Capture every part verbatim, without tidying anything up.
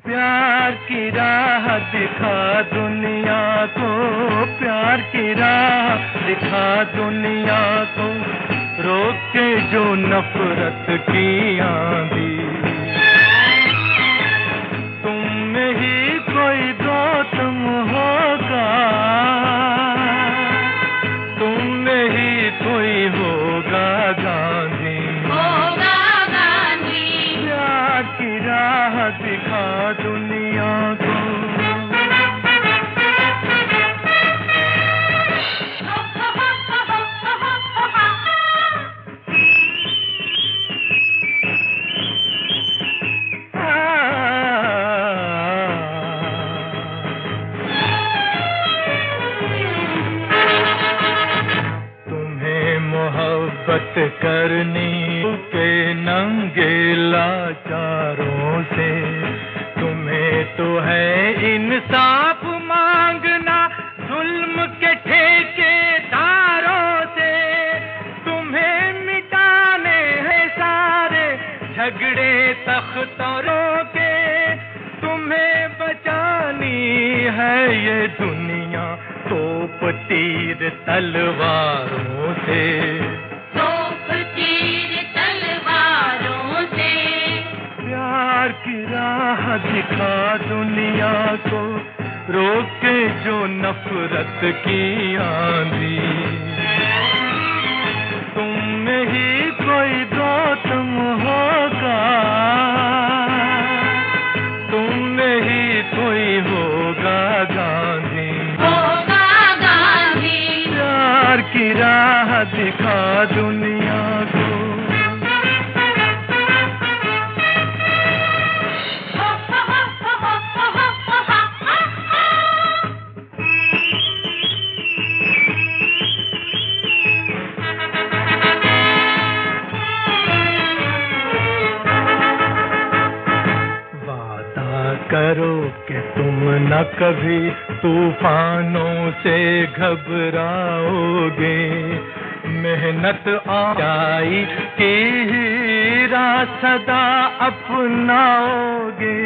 प्यार की राह दिखा दुनिया को, प्यार की राह दिखा दुनिया को, रोक के जो नफरत की आंधी। तुम में ही कोई गौतम होगा, तुम में ही कोई होगा गांधी, होगा गांधी। प्यार की राह दिखा दुनिया को। तुम्हें मोहब्बत करनी के नंगे लाचारों से, तुम्हें तो है इंसाफ मांगना जुल्म के ठेकेदारों से, तुम्हें मिटाने हैं सारे झगड़े तख्तरों के, तुम्हें बचानी है ये दुनिया तोप तीर तलवारों से, तोप तीर तलवारों से। प्यार की राह दिखा दुनिया को, रोक के जो नफरत की आंधी। तुम में ही कोई गौतम होगा, तुम में ही कोई होगा गांधी, होगा गांधी। प्यार की राह दिखा दुनिया को। करो कि तुम न कभी तूफानों से घबराओगे, मेहनत आई की हीरा सदा अपनाओगे।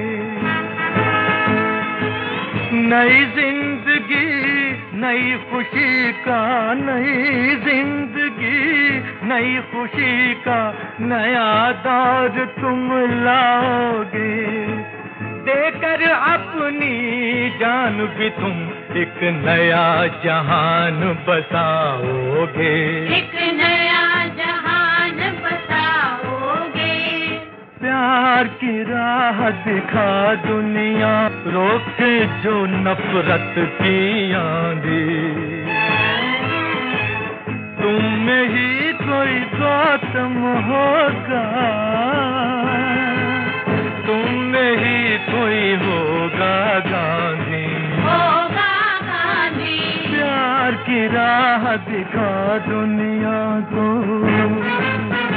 नई जिंदगी नई खुशी का, नई जिंदगी नई खुशी का नया दौर तुम लाओगे, देकर अपनी जान भी तुम एक नया जहान बसाओगे, एक नया जहान बसाओगे। प्यार की राह दिखा दुनिया, रोक के जो नफरत की आंधी। तुम में ही कोई गौतम होगा, तुम में ही कोई होगा गांधी, होगा गांधी। प्यार की राह दिखा दुनिया को।